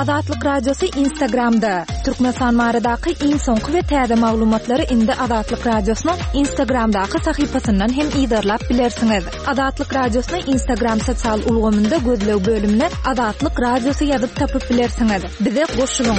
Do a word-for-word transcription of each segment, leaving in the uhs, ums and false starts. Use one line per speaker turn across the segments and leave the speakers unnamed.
Azatlyk Radiosu Instagramda. Türkmenistan maradaky iň soňky we täze maglumatlary indi Azatlyk Radiosynyň Instagramdaky sahypasyndan hem ýydarlap bilersiňiz. Azatlyk Radiosynyň Instagram sosial ulgamynda gözlew bölümine Azatlyk Radiosu ýazyp tapyp bilersiňiz. Bize goşulyň.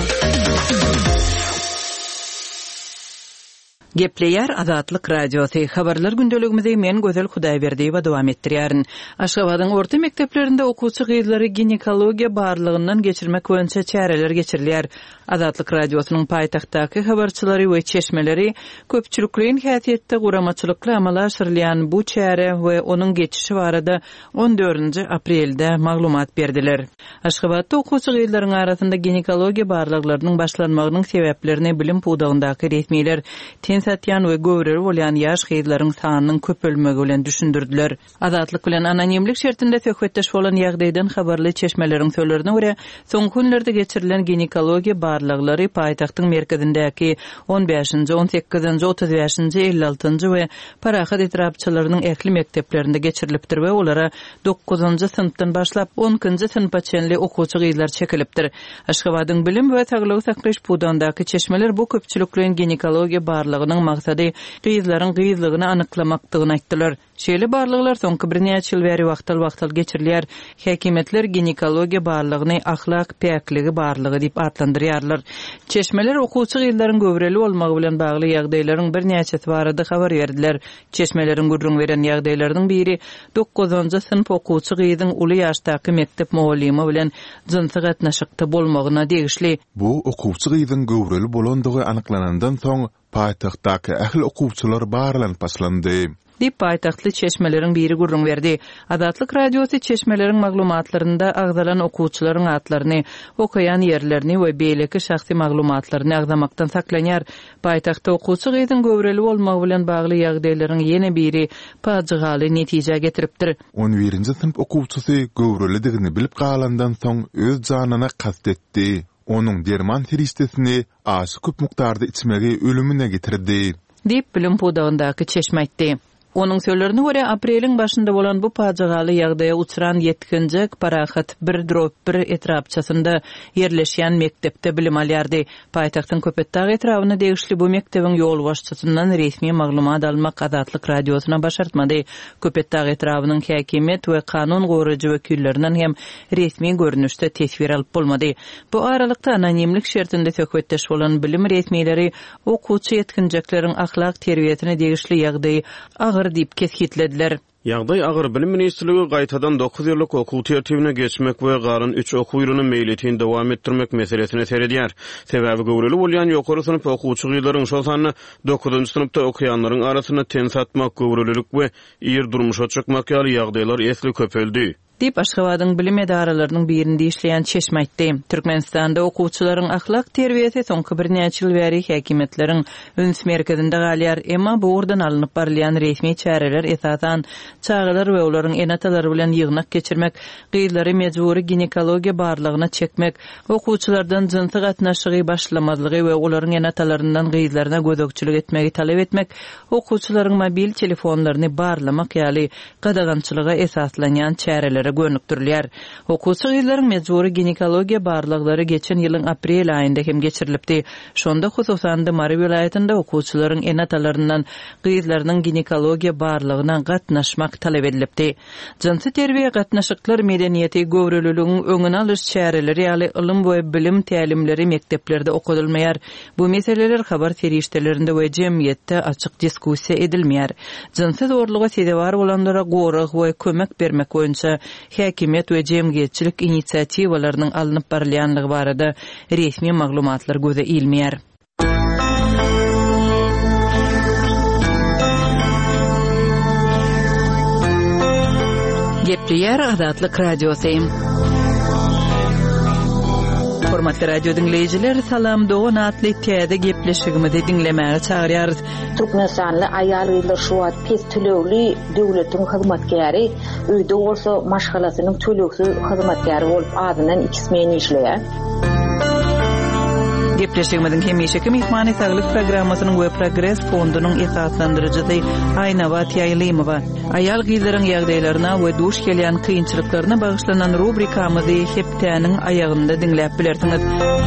Gepleýär Azatlyk Radiosu. Habarlar gündeligimizi men Gözel Hudaýberdi we dowam etdirýärin. Aşgabatyň orta mekdeplerinde okuwçy gyzlary ginekologiýa barlygyndan geçirmek boýunça çäreler geçirilýär. Azatlyk Radiosynyň paýtagtdaky habarçylary we çeşmeleri köpçülikliň häsiýetde guramaçylykly amala aşyrylýan bu çäre we onuň geçişi barada on dördünji aprelde maglumat berdiler. Aşgabatda okuwçy gyzlaryň arasynda ginekologiýa barlyklarynyň başlanmagynyň sebäplerini bilim puwdagyndaky resmiler satyan we göwreli bolýan ýaş gyzlaryň sanynyň köpelmegi bilen düşündirdiler. Azatlyk bilen anonimlik şertinde söhbetdeş bolan ýagdaýdan habarly çeşmeleriň söýlerine görä, soňky günlerde geçirilen ginekologiýa barlyklary paýtagtyň merkezindäki on beşinji, on sekizinji, otuz beşinji, elli altynji we parahat etrapçylarynyň ähli mekteplerinde geçirilipdir we olara dokuzunji synpdan başlap on ikinji synpa çenli okuwçy gyzlar çekilipdir. Aşgabatyň bilim we saglyk saklaş puwdagyndaky çeşmeler bu köpçülikliň ginekologiýa barlygynyň maksady gyzlaryň gyzlygyny anyklamakdygyny aýtdylar. Şeýle barlyklar soňky bir näçe ýyl bäri wagtal-wagtal geçirilýär. Häkimetler ginekologiýa barlygyny ahlak päkligi barlygy diýip adlandyrýarlar. Çeşmeler okuwçy gyzlaryň göwreli bolmagy bilen bagly ýagdaýlaryň bir näçesi barada habar berdiler. Çeşmeleriň gurrun beren ýagdaýlarynyň biri dokuzunji synp okuwçy gyzyň uly ýaşdaky mektep muallimi bilen jynsy gatnaşykda bolmagyna degişli.
Bu okuwçy gyzyň göwreli bolandygy anyklanandan soň paýtagtdaky ähli okuwçylar barlan paslandy.
Dip paýtagtly çeşmeleriň biri gurrun berdi. Azatlyk Radiosu çeşmeleriň maglumatlarynda agzalan okuwçylaryň atlaryny, okaýan ýerlerini we beýleki şahsy maglumatlaryny agzamakdan saklanýar. Paýtagtda okuwçy gyzyň göwreli bolmagy bilen bagly ýagdaýlaryň ýene biri paýjygaly netije getiripdir.
on birinji synp okuwçysy göwrelidigini bilip galandan soň öz janyna kastetdi. Onuň derman firistesini aşy köp mukdarda içmegi ölümüne getirdi.
Dip bilim puwdagyndaky çeşme aýtdy. Onuň söýlerine görä apreliň başynda bolan bu paýjygaly ýagdaýa uçuran yetkinjik parahat bir bir etrapçasynda ýerleşýän mektepde bilim alýardy. Paýtagtyň Köpetdag etrawyna degişli bu mektebiň ýol başçysyndan resmi maglumat almak Azatlyk Radiosyna başartmady. Köpetdag etrawynyň häkimet we kanun goraýjy wekillerinden hem resmi görnüşde tesbir alyp bolmady. Bu aralykda anonimlik şertinde söhbetdeş bolan bilim resmileri okuwçy yetkinjikleriň ahlak terbiýetine degişli ýagdaýy agyr diýip keshitlediler.
Ýagdaý agyr bilim ministrligi gaýtadan dokuz ýyllyk okuw tertibine geçmek we garyn üç okuw ýylyny meýletini dowam etdirmek meselesini seredýär. Sebäbi göwreli bolýan ýokary synp okuwçy gyzlaryň şo sanyny dokuzunji synpda okuyanlaryň arasyna ten satmak, göwrelilik we ýer durmuşa çykmak ýaly ýagdaýlar esli köpeldi. Dip Aşgabatyň bilim edaralarynyň birinde işleýän çeşme aýtdy. Türkmenistanda okuwçylaryň ahlak terbiýeti soňky bir näçe ýyl bäri häkimetleriň üns merkezinde galýar, emma bu urdan alınıp barlayan resmi çäreler esasan çağılar we olaryň enatalary bilen ýygnak geçirmek, gyzlary mejburi ginekologiýa barlygyna çekmek, okuwçylardan jynsy gatnaşygy başlamazlygy we olaryň enatalaryndan gyzlaryna gözökçilik etmegi talep etmek, okuwçylaryň mobil telefonlaryny barlamak ýaly gadagançylyga esaslanýan çäreler görnükdirler. Okuwçy gyzlaryň mejburi ginekologiýa barlyklary geçen ýylyň aprel aýynda hem geçirilipdi. Şonda hususan Mary vilayatynda okuwçylaryň enatalaryndan gyzlarynyň ginekologiýa barlygyna gatnaşmak talep edilipdi. Jinsy terbiýe gatnaşyklar medeniýeti göwreliligiň öňüne alyş çäreleri ýaly ilim we bilim tälimleri mekteplerde okudylmaýar. Bu meseleler habar feriştelerinde we jemgyýetde açyk diskussiýa edilmeýär. Jinsy zorluga sebäp bolanlara gorak we kömek bermek boýunça häkimet we jemgyýetçilik inisiatiwalarynyň alınıp barylýanlygy barada resmi maglumatlar göze ilmeýär. Gepleýär Azatlyk Radiosu. Hormatly radio dinleyijiler, salam dogan atly täze gepleşigimizi dinlemäge çagyrýarys.
Türkmenistanly aýal gyzlar şu wagt pes tölegli döwletiň hyzmatkäri, öýde bolsa maşgalasynyň tölegsi hyzmatkäri bolup adynan iki ismeni işleýär.
Gepleşigimizin hemişeki mihmany saglyk programmasynyň we progress fondunyň esaslandyrjysy Aýnawa Taýlymowa. Aýal gyzlaryň ýagdaýlaryna we duş gelýän kynçylyklaryna bagyşlanan rubrikamyzy hepdäniň aýagynda dinläp bilersiňiz.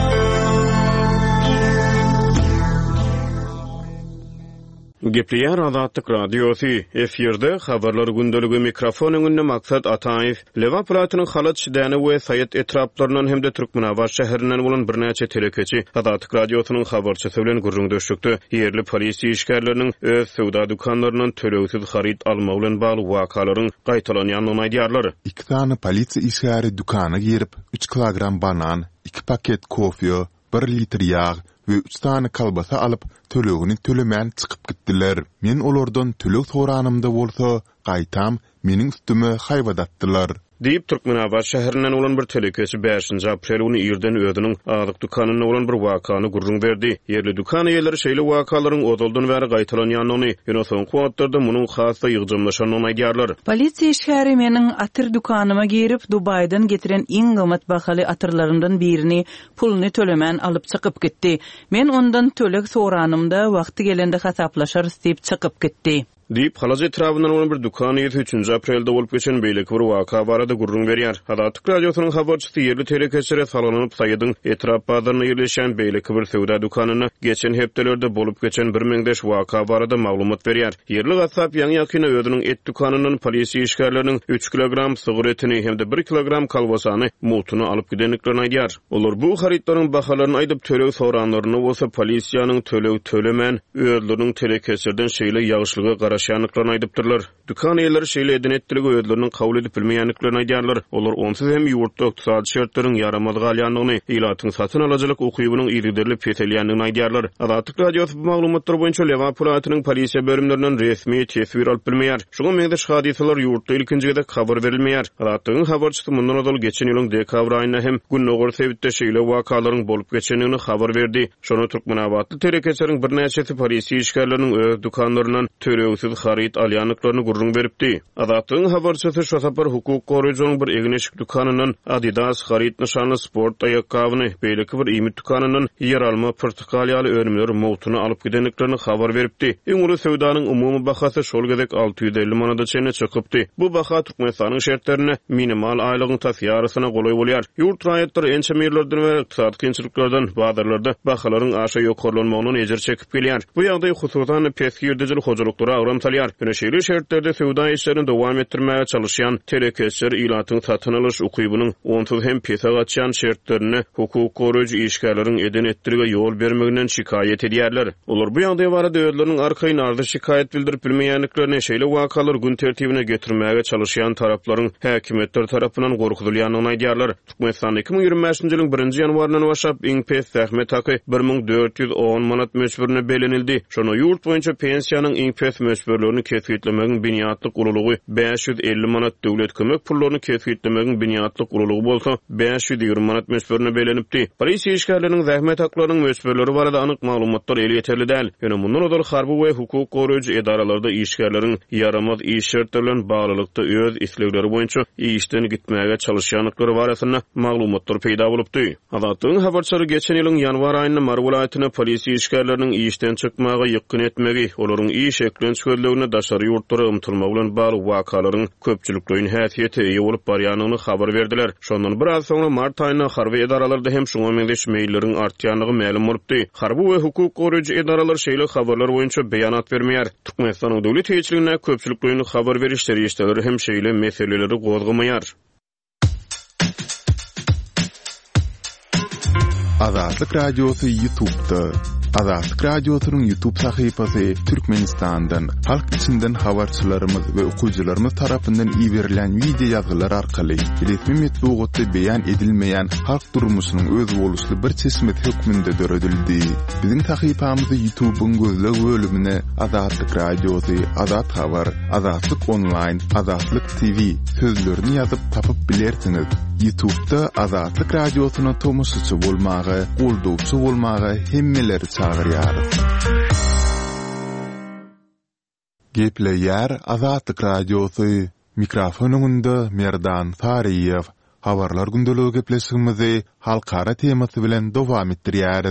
Gepliýär Azatlyk radiosi efirde habarlar gündöligi mikrofon öňünde maksat Ataýew Lewa Polatynyň halat şidäni we Saýat etraplaryndan hemde Türkmenabaş şäherinden bolan birnäçe telekeçi Azatlyk radiosynyň habarçysy bilen gurrundaşykdy. Ýerli polisiýa işgärleriniň öz sowda dukanlarynyň tölegsiz harit almagy bilen bagly wakalaryň gaýtalanýanyny aýdýarlar.
İki tane polisiýa işgäri dukana girip üç kilogram banan, iki paket kofe, bir litr ýağ we üç tane kalbasa alıp tölegini tölemän çykyp gitdiler. Men olardan töleg soranymda bolsa, gaýtam meniň üstüme haýwadatdylar.
Diýip Türkmenabaş şäherinden olan bir telekeçi beşinji aprel güni ýerden özüniň azyk dukanyna olan bir wakany gurrun berdi. Ýerli dukan eýerleri şeýle wakalaryň odaldan bäri gaýtalanýanyny, ýöne soňky wagtlarda munyň hasda ýygdymlaşanyny aýdýarlar.
Polisiýa işgäri meniň atyr dukanyma girip Dubaýdan getiren iň gymmat bahaly atyrlaryndan birini pulny tölemän alyp çykyp gitdi. Men ondan töleg soranymda wagty gelende hasaplaşar diýip çykyp gitdi.
Diýip halaja etrabyndan olan bir dukan üçinji aprelde bolup geçen beýleki bir waka barada gurrun berýär. Azatlyk radiosynyň habarçysy ýerli telekeçilere salanyp Saýydyň etrap bazaryna ýerleşen beýleki bir sowda dukanyna geçen hepdelerde bolup geçen bir meňdeş waka barada maglumat berýär. Ýerli gassap ýaňy ýakyna özüniň et dukanynyň polisiýa işgärleriniň üç kilogram sigaretini hemde bir kilogram kalbasany mutuny alyp gidenliklerini aýdýar. Olar bu haritlaryň bahalaryny aýdyp töleg soranlaryny bolsa polisiýanyň töleg tölemän özleriniň telekeçlerden şeýle ýagşylygy garaşýanlyklaryny aýdypdyrlar. Dukan eýerleri şeýle edenetdirigi özleriniň kabul edip bilmeýänliklerini aýdýarlar. Olar onsyz hem ýurtda ykdysady şertlerin ýaramaz galýanlygyny, ilatyň satyn alajylyk ukybynyň ýygyderli petelýänligini aýdýarlar. Azatlyk radiosy bu maglumatlar boýunça Lewa Polatynyň polisiýa bölümlerinden resmi tesbir alyp bilmeýär. Şoňa meňdeş hadisalar ýurtda ilkinjigede habar berilmeýär. Azatlygyň habarçysy mundan öňki geçen ýylyň dekabr aýynda hem Günnöger sebitde şeýle wakalaryň bolup geçenligini habar berdi. Şonu Türkmenabatly telekeçleriň birnäçesi polisiýa işgärleriniň öz dukanlaryndan tölegsiz harit alýanlyklaryny gurrun beripdi. Azatlygyň habarçysy şu sapar hukuk goraýjynyň bir egneşik dukanynyň Adidas harit nişanly sport aýakkabyny, beýleki bir iýmit dukanynyň ýer alma portugalýaly önümleri mowtuny alyp gidenliklerini habar beripdi. Iň uly sowdanyň umumy bahasy şol gezek alty ýüz elli manada çene çykypdy. Bu baha Türkmenistanyň şertlerine minimal aýlygyň tasýarysyna golay bolýar. Ýurt raýatlar ençe merlerden we ykdysady kynçylyklardan bazarlarda bahalaryň aşa ýokarlanmagyny ejer çekip gelýär. Bu ýagdaý hususan peski ýerdejil hojalyklara agram salýar. Ýöne şeýle şertlerde sowda işlerini dowam etdirmäge çalışýan telekeçler ilatyň satyn alyş ukybynyň onsuz hem pesa gatýan şertlerini hukuk goraýjy işgärleriň eden etdirige ýol bermeginden şikayet edýärler. Olar bu ýagdaý barada özleriniň arkaýyn ardy şikayet bildirip bilmeýänliklerini şeýle wakalar gün tertibine getirmäge çalışýan taraplaryň häkimetler tarapyndan gorkutulýanyny aýdýarlar. Türkmenistan iki ming ýygrimi beşinji ýylyň birinji ýanwaryndan başlap iň pes zähmet haky bir ming dört ýüz on manat möçberine belenildi. Şonu ýurt boýunça pensiýanyň iň pes möçberlerini kesgitlemegiň biniýatlyk ululugy beş ýüz elli manat döwlet kömek pullaryny kesgitlemegiň biniýatlyk ululugy bolsa beş ýüz ýygrimi manat möçberine belenipdi. Polisiýa işgärleriniň zähmet haklarynyň möçberleri barada anyk maglumatlar eli ýeterli däl. Ýöne mundan odal harby we hukuk goraýjy edaralarda işgärleriň ýaramaz iş şertleri bilen baglylykda öz islegleri boýunça işden gitmäge çalışýanlyklary barasyna maglumatlar peýda bolupdy. Azatlygyň habarçylary geçen ýylyň ýanwar aýynda Mar welaýatyna polisiýa işgärleriniň işden çykmagy ýykyn etmegi, olaryň iş eklen çöldügine daşary ýurtlara ymtylmagy bilen bagly wakalaryň köpçülikligiň häsiýeti eýe bolup barýanyny habar berdiler. Şondan bir az soňra mart aýyna harby edaralarda hem şoňa meňdeş meýilleriň artýanlygy ma'lum bolupdy. Harby we hukuk goraýjy edaralar şeýle habarlar boýunça beýanat bermeýär. Türkmenistanyň döwlet heýetçiligine köpçülikligiň habar berişleri işleri hem şeýle meseleleri gozgamaýar.
Azatlyk radiosy YouTube'da. Azatlyk radiosynyň YouTube sahypasy Türkmenistandan, halk içinden habarçylarymyz we okuyjylarymyz tarapyndan iýerilen video ýazgylar arkaly resmi metbuatda beýan edilmeýän halk durmuşynyň öz boluşly bir çeşmet hökmünde döredildi. Biziň sahypamyzy YouTube'un gözleg bölümine Azatlyk radiosy, Azat habar, Azatlyk online, Azatlyk T V sözlerini ýazyp tapyp bilersiňiz. YouTube'da Azatlyk radiosyna tomusçy bolmagy, goldowçy bolmagy hemmeleri çağırýar. Gepleýär Azatlyk radiosy. Mikrofon öňünde Merdan Fariýew. Habarlar gündöligi gepleşigimizi halkara temasy bilen dowam etdirýäris.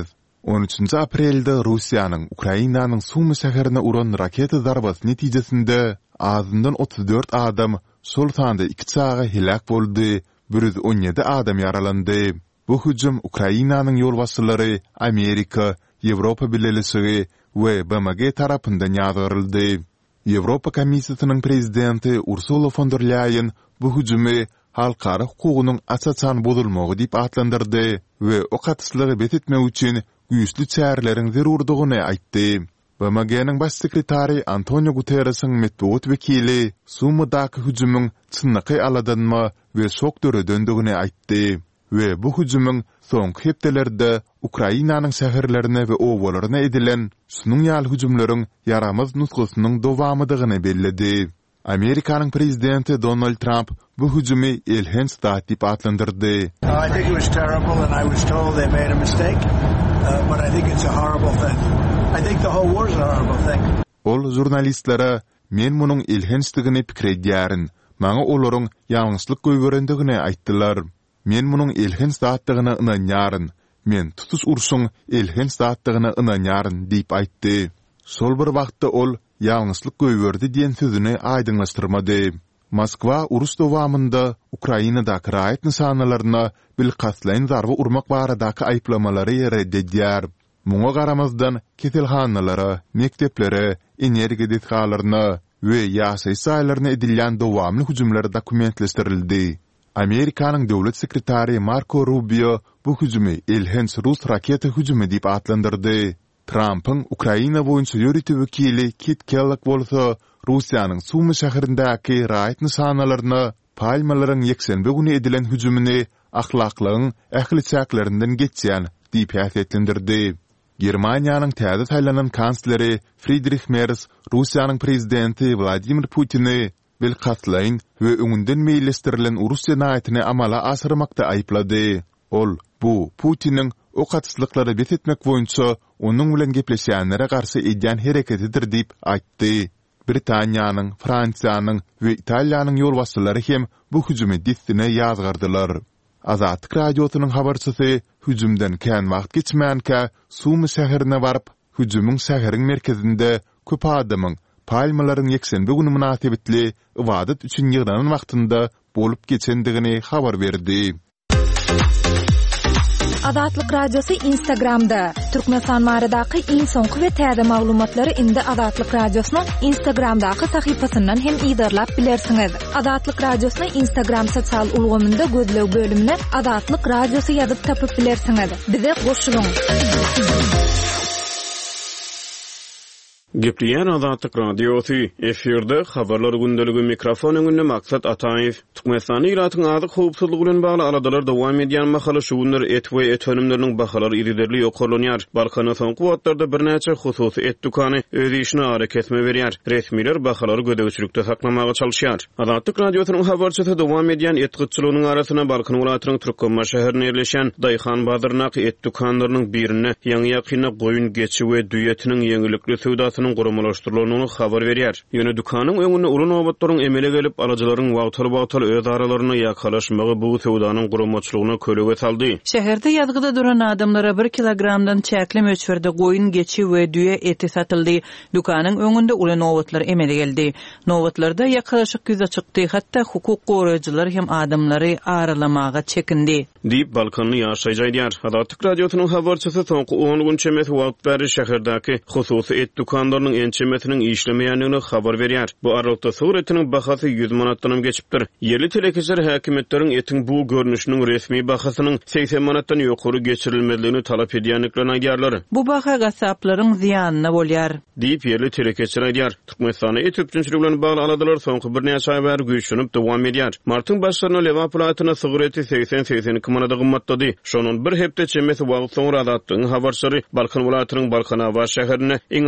on üçünji aprelde Russiýanyň Ukrainanyň Sumy şäherine uran raketa zarbasy netijesinde azyndan otuz dört adam, şol sanda iki çağa helak boldy, bir yüz on ýedi adam yaralandy. Bu hüjüm Ukrainanyň ýol başçylary, Amerika, Ýewropa Birleşigi we B M G tarapyndan ýazgyryldy. Ýewropa Komissiýasynyň prezidenti Ursula von der Leyen bu hüjümi halkara hukugunyň açaçan bozulmagy diýip atlandyrdy we o katyslygy betitmek üçin güýçli çäreleriň zerurdygyny aýtdy. B M G'niň baş sekretary Antonio Guterresiň medeniýet wekili Sumydaky hüjümüň çynlygy aladanma we şok döredendигini aýtdy we bu hüjümüň soňky hepdelerde Ukrainanyň şäherlerine we owalaryna edilen şunuň ýaly hüjümleriň yaramaz nutgasynyň dowamydygyny bellidi. Amerikanyň prezidenti Donald Trump bu hüjümi elhen stat diýip atlandyrdy.
I think it was terrible and I was told they made a mistake, uh, but I think it's a horrible thing. I think the whole war is a horrible thing.
Ol jurnalistlere men munyň elhensdigini pikir edýärin. Maňa olaryň ýalňyşlyk göýberendigini aýtdylar. Men munyň elhen statdygyna ynanýaryn. Men tutuş urşuň elhen statdygyna ynanýaryn diýip aýtdy. Sol bir wagtda ol ýalňyşlyk göýberdi diýen sözüni aýdyňlaşdyrmady. Moskwa urus dowamında Ukrainadaky raýat nysanalarına bil katlaýyn zarby urmak baradaky aýplamalary reddedýär. Muňa garamazdan ketelhannalara, mekteplere, energiýa detgallaryna we ýaşaý saýlaryna edilýän dowamly hüjümler dokumentleşdirildi. Amerikanyň döwlet sekretary Marco Rubio bu hüjümi elhens Rus raketa hüjümi diýip atlandyrdy. Trump'ın Ukraina boýunça ýörüti wekili Kit Kellogg bolsa Russiýanyň Sumy şäherindäki raýat nysanalarına palmalaryň ýeksenbe güni edilen hüjümini ahlaklygyň ähli çäklerinden geçýän diýip häsiýetlendirdi. Germaniýanyň täze taýlanan kansleri Friedrich Merz Russiýanyň prezidenti Vladimir Putin'i bil katlaýyn we öňünden meýillestirilen urus jenaýatyny amala asyrmakda aýplady. Ol bu Putin'in o katyslyklary betitmek boýunça onuň bilen gepleşýänlere garşy edýän hereketidir diýip aýtdy. Britaniýanyň, Fransiýanyň we Italiýanyň ýol başçylary hem bu hüjümi distine ýazgyrdylar. Azatlyk radiosynyň habarçysy hüjümden kän wagt geçmänkä Sumy şäherine baryp, hüjümüň şäheriň merkezinde köp adamyň palmalaryň ýeksenbe güni münasibetli ibadat üçin ýygnanan wagtynda bolup geçendigini habar berdi.
Azatlyk radiosu Instagramda. Türkmenistan maradaky iň soňky we täze maglumatlary indi Azatlyk radiosynyň Instagramdaky sahypasyndan hem ýydarlap bilersiňiz. Azatlyk radiosyny Instagram sosial ulgamynda gözlew bölümine Azatlyk radiosu ýazyp tapyp bilersiňiz. Bize goşulyň.
Gepleyen Azatlyk radiosu efirde habarlar gündeligi mikrofon öňünde maksat Ataýew. Türkmenistany ýylatyň azyk howpsuzlygy bilen bagly aladalar dowam edýän mahala şu günler et we et önümleriniň bahalary iriderli ýokarlanýar. Balkana soňky wagtlarda bir näçe hususy et dukany öz işine hareketme berýär. Resmiler bahalary gödegçilikde saklamaga çalyşýar. Azatlyk radiosynyň habarçysy dowam edýän et gytçylygynyň arasyna Balkan welatynyň Türkmenma şäherine ýerleşen Daýhan Bazarnaky et dukanlarynyň birine ýaňy ýakyna goýun geçi we düýetiniň ýeňilikli söwdasyny gurumlaşdyrylyny habar berýär. Ýöne dukanyň öňüne uly nowbatlaryň emele gelip alajylaryň wagtary-wagtary öz aralarına ýakalaşmagy bu söwdanyň gurumçylygyna kölege saldy.
Şäherde ýazgyda duran adamlara bir kilogramdan çäkli möçberde goýun geçi we düýe eti satyldy. Dukanyň öňünde uly nowbatlar emele geldi. Nowbatlarda ýakalaşyk ýüze çykdy, hatda hukuk goraýjylar hem adamlary aralamaga çekindi.
Diýip Balkanly ýaşaýjydýar. Azatlyk radiosynyň habarçysy soňky on gün çemet wagt beri şäherdaky hususy et dukanlarynyň ençemetiniň işlemeýändigini habar berýär. Bu aralykda sur etiniň bahasy yüz manatdan geçipdir. Yerli telekeser häkimetleriň etiň bu görnüşiniň resmi bahasynyň seksen manatdan ýokary geçirilmeliligini talap edýänliklerini aýdýarlar.
Bu baha gasaplaryň ziýanyna bolýar.
Diýip yerli telekeser aýdýar. Türkmenistany et üçinçiligi bilen bagly aladalar soňky bir näçe aý bäri güýçlenip dowam edýär. Martyň başlaryna lewa platyna sygarety seksen seksen iki manata gymmatdy. Şonuň bir hepde çemesi wagt soňra adatdyň habarçylary Balkan welatynyň Balkanawa şäherine iň arzan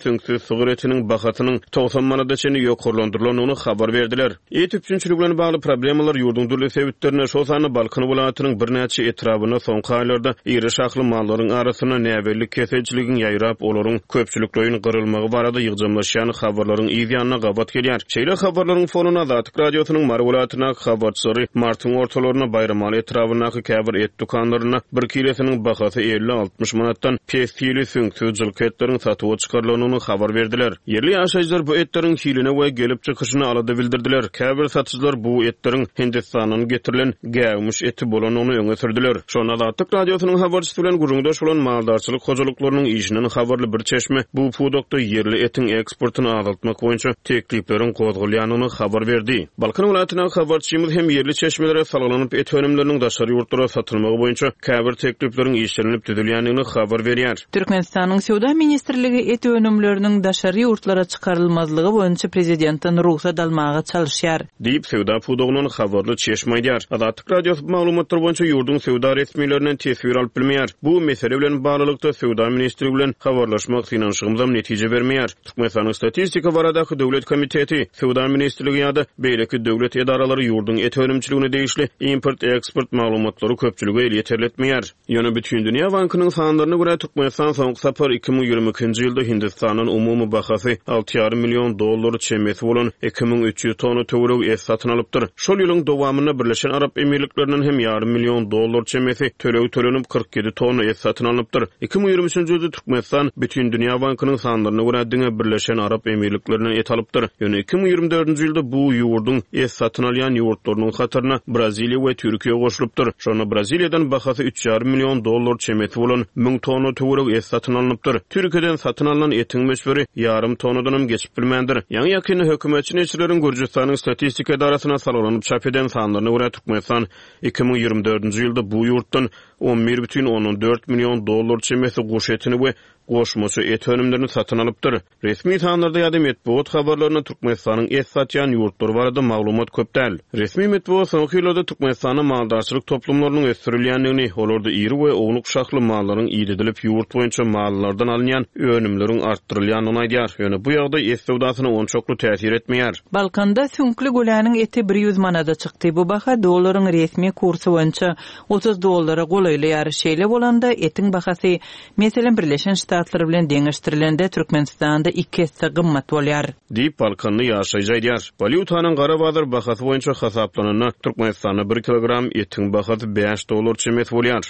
süňküs sigaretiniň bahasynyň doksan manada çeni ýokurlandyrylanyny habar berdiler. Et tüpçünçüligi bilen bagly problemalar ýurdun dürli sebäplerine şo sany Balkan welaýatynyň bir näçe etrabyna soňky aýlarda iri şahly mallaryň arasyna näbellik keseçiligin ýaýrap olaryň köpçülikleýin gyrylmagy barada ýygjanlaşýan habarlaryň ýygyanyna gabat gelýär. Şeýle habarlaryň fonuna Azatlyk radiosynyň Mar welaýatyna habarçylary martyň ortalaryna bayram etrabynaky käbir et dukanlaryna bir kilosiniň bahasy elli altmış manatdan pesili süňküs jylketleriň satyp çykarylanyny habar berdiler. Yerli ýaşaýjylar bu etleriň hiline we gelip çykyşyny alady bildirdiler. Käbir satyjylar bu etleriň Hindistandan getirilen gäwmiş eti bolanyny öňe sürdiler. Şonu Azatlyk radiosynyň habarçysy bilen guruldaş bolan maldarçylyk hojalyklarynyň işiniň habarly bir çeşme bu produkda yerli etiň eksportyny azaltmak boýunça tekliplerin gozgulýanyny habar berdi. Balkan welaýatyna habarçymyz hem yerli çeşmelere salgylanyp et önümleriniň daşary ýurtlara satylmagy boýunça käbir tekliplerin işlenip düzülýänini habar berýär.
Türkmenistanyň Sowda ministrligi et önümleriniň daşary ýurtlara çykarylmazlygy boýunça prezidentden ruhsat almagy çalyşýar. Diýip Sowda pudugynyň habarly çeşme aýdýar. Azatlyk radiosu maglumatlary boýunça ýurdun Sowda resmiýetleriniň tesbir alyp bilmeýär. Bu mesele bilen baglykda Sowda ministrligi bilen habarlaşmak finansiýamyzam netije bermeýär. Türkmenistanyň statistika baradaky döwlet komiteti Sowda ministrligi ýa-da beýleki döwlet edaralary ýurdun et önümçiligine degişli import eksport maglumatlary köpçüligi el ýeterletmeýär. Ýöne bütün dünýä bankynyň sanlaryna görä Türkmenistan soňky sapar iki ming ýigirme ikinji ýylda Hindistanyň umumy bahasy alty ýarym million dollar çemesi bolan iki ming üç ýüz tonna töwerek et satyn alypdyr. Şol ýylyň dowamyna Birleşen Arap Emirliklerinden hem ýarym million dollar çemesi töwerek tölenip kırk yedi tonna et satyn alypdyr. iki ming ýigirme üçinji ýylda Türkmenistan bütün dünýä bankynyň sanlaryna görä diňe Birleşen Arap Emirliklerinden et alypdyr. Ýöne iki ming ýigirme dördünji ýylda bu ýurdun et satyn alýan ýurtlarynyň hatyryna Braziliýa we Türkiýe goşulypdyr. Şonu Braziliýadan bahasy üç ýarym million dollar çemeti bolan ming tonna töwerek et satyn alınıpdyr. Türkiýeden satyn alynan etiň meşberi ýarym tonnadan hem geçip bilmändir. Ýa-ni ýakyny hökümetçi neçileriň Gürjistanyň statistika edarasına salgylanyp çap eden sanlaryna görä Türkmenistan iki ming ýigirme dördünji ýylda bu ýurtdan on bir бүтүн onuň dört million dollar çemeti goş etini we goşmasy et önümlerini satyn alypdyr. Resmi sanlarda ýa-da medeniýet habarlaryna Türkmenistanyň et satýan ýurtlary barada maglumat köp däl. Resmi medeniýet soňky ýyllarda Türkmenistanyň maldarçylyk toplumlarynyň ösdürilýändigini, olary iri we oňluk şahly mallaryň ýedilip ýurt boýunça mallardan alynýan önümleriň artdyrylýanyny aýdýar. Ýöne bu ýagda et sowdasyna on çoklu täsir etmeýär. Balkanda süňkli göläniň eti bir ýüz manada çykdy. Bu baha dollaryň resmi kursy boýunça otuz dollara golaýlýar. Şeýle bolanda etiň bahasy meselem Birleşen Ştatlar bilen deňeşdirilende Türkmenistanda iki hisse gymmat bolýar. Diýip Balkanly ýaşaýjy aýdýar. Valyutanyň gara bazar bahasy boýunça hasaplanyna Türkmenistanda bir kilogram etiň bahasy beş dollar çemet bolýar.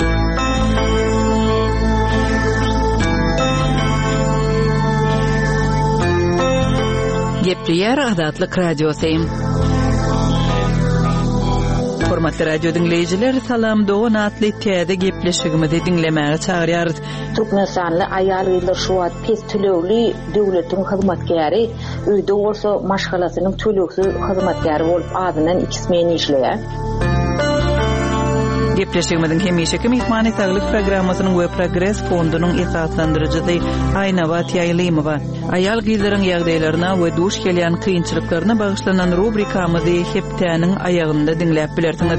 Gepleýär Azatlyk radiosu. Hormatly radio dinleyijiler, salam dogan atly täze gepleşigimizi dinlemäge çagyrýar.
Türkmenistanly aýal ýyllar şu wagt pes tölewli döwletiň hyzmatkäri, öýde bolsa maşgalasynyň tölewsiz hyzmatkäri bolup adynan iki smen işleýär.
Gepleşigimizin hemişeki mehmany saglyk programmasynyň we progress fondunyň esaslandyrjysy Aýnabat Ýaýlymowa. Aýal gyzlaryň ýagdaýlaryna we duş gelýän kynçylyklaryna bagyşlanan rubrikamyzy hepdäniň aýagynda dinläp bilersiňiz.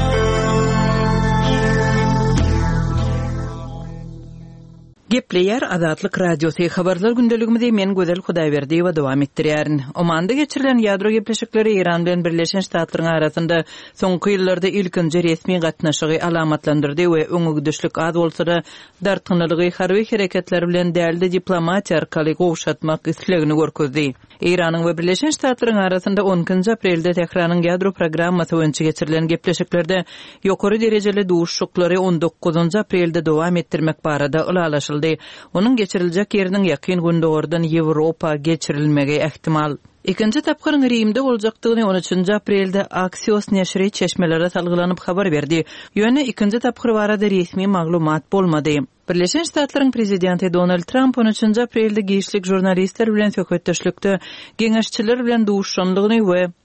Gepleýär Azatlyk radiosu habarlar gündeligimizi men Gözel Hudaýberdiýewa dowam etdirýärin. Omanda geçirilen ýadro gepleşikleri İran bilen Birleşen Ştatlaryň arasynda soňky ýyllarda ilkinji resmi gatnaşygy alamatlandyrdy we öňügdüşlik az bolsa-da dartgynylygy harby hereketler bilen däldi diplomatiýa arkaly gowşatmak islegini görkezdi. İranyň we Birleşen Ştatlaryň arasynda onunçy aprelde Tehranyň ýadro programmasy boýunça geçirilen gepleşiklerde ýokary derejeli duşuklary on dokuzunçy aprelde dowam etdirmek barada ulalaşyldy. Onun geçiriljek ýeriniň ýakyn gündegordan Ýewropa geçirilmegi ähtimal. İkinci tapkır Rimde boljakdygyny on üçinçi aprelde Axios neşri çeşmelere salgylanyp habar berdi. Ýöne ikinci tapkır barada resmi maglumat bolmady. Birleşen Ştatlaryň prezidenti Donald Trump on üçinçi aprelde giýişlik jurnalistler bilen söhbetdeşlikde geňeşçiler bilen duşanlygyny we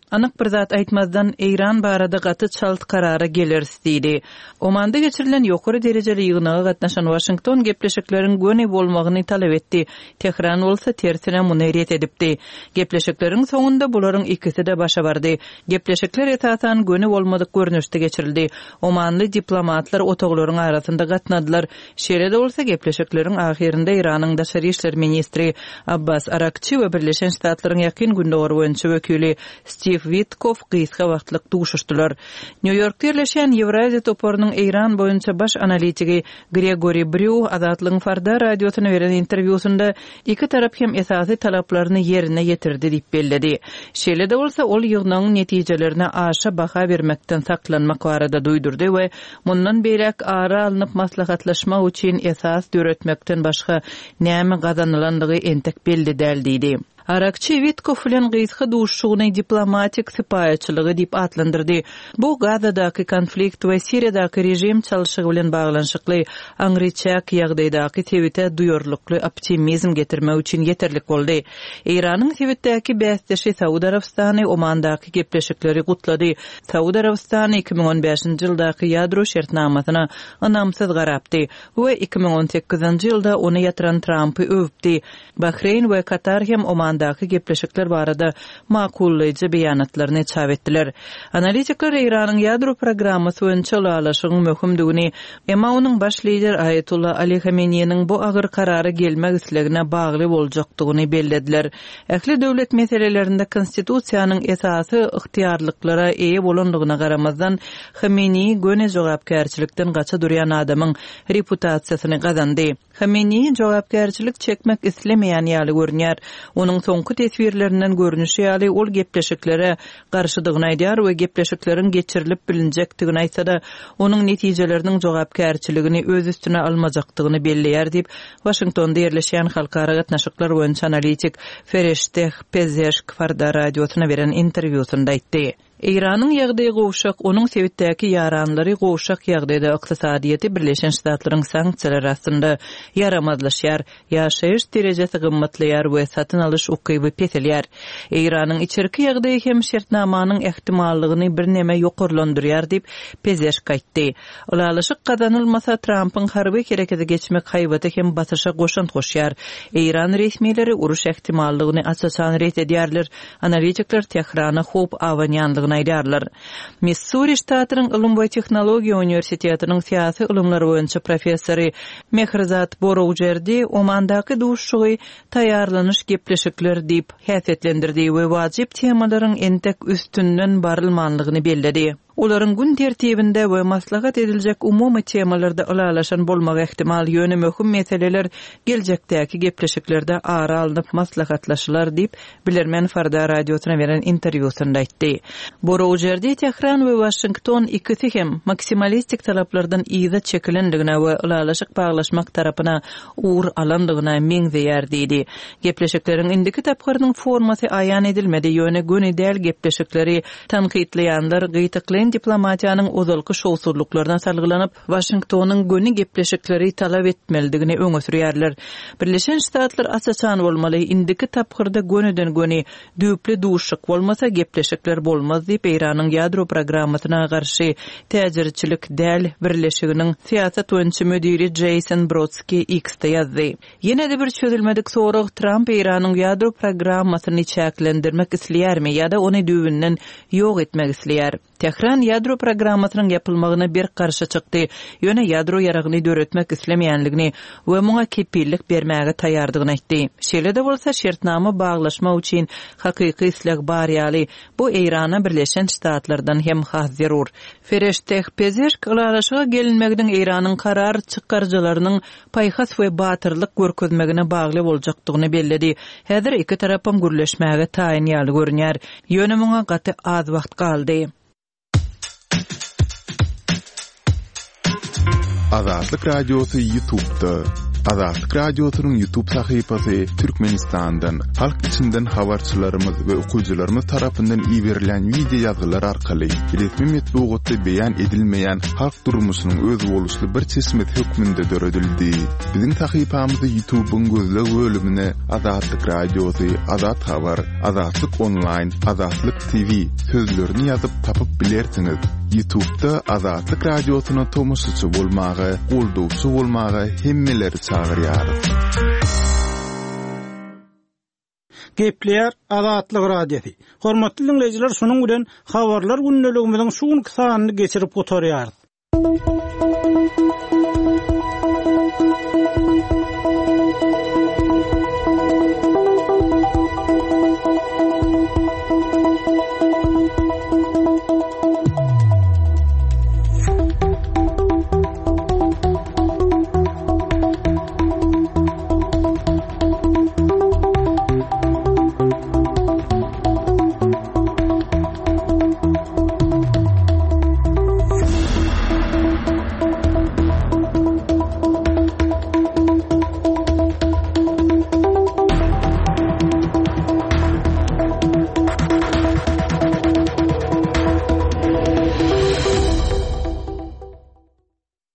Anyk bir zat aýtmazdan Eýran barada gaty çalt karara gelir istidi. Omanda geçirilen ýokary derejeli ýygynaga gatnaşan Washington gepleşikleriň göni bolmagyny talap etdi. Tehran bolsa tersine muneýret edipdi. Gepleşikleriň soňunda bularyň ikisi de başa bardy. Gepleşikler etasan göni bolmadyk görnüşde geçirildi. Omanly diplomatlar otoglaryň arasynda gatnadylar. Şeýle bolsa gepleşikleriň ahirinde Iranyň daşary işler ministri Abbas Arakçy we Birleşen Ştatlaryň ýakyn gündäwr boýunça wekili Steve Witkoff gysga wagtlyk duşuşdylar. New Yorkda ýerleşen Ewraziýa toporunyň Eýran boýunça baş analitigi Gregory Brew Azatlygyň Farda radiosyna beren interwýusunda iki tarap hem esasy talaplaryny ýerine ýetirdi diýip belledi. Şeýle de bolsa ol ýygnyň netijelerine aşa baha bermekden saklanmak barada duýdurdy we mundan beýlek ara alınıp maslahatlaşma üçin esas döretmekden başga näme gazanylandygy entek belli däl diýdi. Arakçy Witkoff bilen gysga duşuşugyny diplomatik sypaýaçylygy diýip atlandyrdy. Bu Gazadaky konflikt we Siriýadaky rejim çalyşygy bilen baglanşykly aňryçak ýagdaýdaky tebite duýarlykly optimizm getirmek üçin ýeterlik boldy. Eýranyň tebitdäki bäsdeşi Saudy Arabistany Omandaky gepleşikleri gutlady. Saudy Arabistany iki ming on beşinji ýyldaky ýadro şertnamasyna anamsyz garapdy we iki ming on sekizinji ýylda ony ýatyran Trumpy öwpdi. Bahreyn we Katar hem Oman Daky gepleşikler barada makullyjy beýanatlaryny çap etdiler. Analitikler Eýranyň ýadro programmasy boýunça alaşygyň möhümdigini, emma onuň baş lider Ayatullah Ali Khamenei'niň bu agyr karary gelmek islegine bagly boljakdygyny bellediler. Ähli döwlet meselelerinde konstitusiýanyň esasy ıhtiýarlyklara eýe bolandygyna garamazdan Khamenei göne jogapkärçilikden gaça durýan adamyň reputasiýasyny gazandy. Khamenei jogapkärçilik çekmek islemeýän ýaly görünýär. Onuň soňky tesbirlerinden görünüşi ýaly ol gepleşiklere garşydygyny aýdýar we gepleşikleriň geçirilip bilinjekdigini aýtsa-da, onuň netijeleriniň jogapkärçiligini öz üstüne almajakdygyny belleýär diýip Washingtonda ýerleşýän halkara gatnaşyklar boýunça analitik Fereşte Pezeshk Farda radiosyna beren interwýusunda aýtdy. Eýranyň ýagdaýy gowşak, onuň sebitdäki ýaranlary gowşak ýagdaýda ykdysadyýety Birleşen Ştatlaryň sanksiýalary arasynda yaramazlaşýar, ýaşaýyş derejesi gymmatlaýar we satyn alyş ukyby peselýär. Eýranyň içerki ýagdaýy hem şertnamanyň ähtimallygyny bir näme ýokurlandyrýar diýip Pezeshk aýtdy. Ulalyşyk gazanylmasa Trumpyň harby kereketi geçmek haýbaty hem basyşa goşan goşýar. Eýran resmiýetleri uruş ähtimallygyny açaçan ret edýärler. Analitikler Tehrana hop awanýanlygy aýdýarlar. Missouri ştatynyň Ilm we Tehnologiýa Uniwersitetining siýasy ilmler boýunça professory Mehrzat Boroujerdi Omandaky duşuşy taýýarlanyş gepleşikler diýip häsiýetlendirdi we wajyp temalaryň entek üstünden barylmanlygyny belledi. Olaryň gün tertibinde we maslahat ediljek umumy temalarda ulalaşan bolmak ähtimal ýöne möhüm meseleler geljekdäki gepleşiklerde ara alınıp maslahatlaşylar diýip Bilermen Farda radiosyna beren interwýusunda aýtdy. Boroujerdi Tehran we Washington ikisi hem maksimalistik talaplardan ýyza çekilendigine we ulalaşyk baglaşmak tarapyna uğur alandygyna meňzeýär diýdi. Gepleşikleriň indiki tapgyrynyň formasy aýan edilmedi ýöne göni däl gepleşikleri tanqidleýänler gyýtykly diplomatiýanyň ozalky şowsurluklardan salgylanyp Washingtonyň göni gepleşikleri talap etmelidigini öňe sürýärler. Birleşen Ştatlar asasan bolmaly, indiki tapgyrda gönüden göni düýpli duşuk bolmasa gepleşikler bolmaz diýip Eýranyň ýadro programmasyna garşy täzirçilik däl birleşiginiň siýasat öňçü müdiri Jason Brodsky X'te ýazdy. Ýene-de bir çözülmedik sorag Trump Eýranyň ýadro programmasyny çäklendirmek isleýärmi ýa-da ony düýbünden ýok etmek isleýär? Tehran ýadro programmasynyň ýapylmagyna bir garşy çykdy. Ýöne ýadro ýaragyny döretmek islemeýänligini we muňa kepillik bermäge taýýardygyny aýtdy. Şeýle de bolsa şertnama baglaşma üçin hakyky isleg bar ýaly. Bu Eýrana Birleşen Ştatlardan hem has zerur. Fereşte Pezeshk ulalaşyga gelinmegden Eýranyň karar çykarjylarynyň paýhas we batyrlyk görkezmegine bagly boljakdygyny belledi. Häzir iki tarapam gürleşmäge taýyn ýaly görünýär. Ýöne muňa gaty az wagt galdy.
Azatlyk radiosu YouTube'da. Azatlyk Radiosynyň YouTube sahypasy Türkmenistandan, halk içinden habarçylarymyz we okuyjylarymyz tarapyndan iýerilen video ýazgylar arkaly resmi metbuatda beýan edilmeýän halk durmuşynyň öz boluşly bir çeşmet hökmünde döredildi. Biziň sahypamyzda YouTube'un gözleg bölümine Azatlyk Radiosy, Azat Habar, Azatlyk Online, Azatlyk T V sözlerini ýazyp tapyp bilersiňiz. YouTube'da Azatlyk Radiosyna tomoşçy bolmagy, goldowçy bolmagy hemmeleri çağırýar.
Gepler Azatlyk Radiosi. Hormatly dinleyijiler, şunuň bilen habarlar gündeligimiziň şuň kysanyny geçirip oturýar.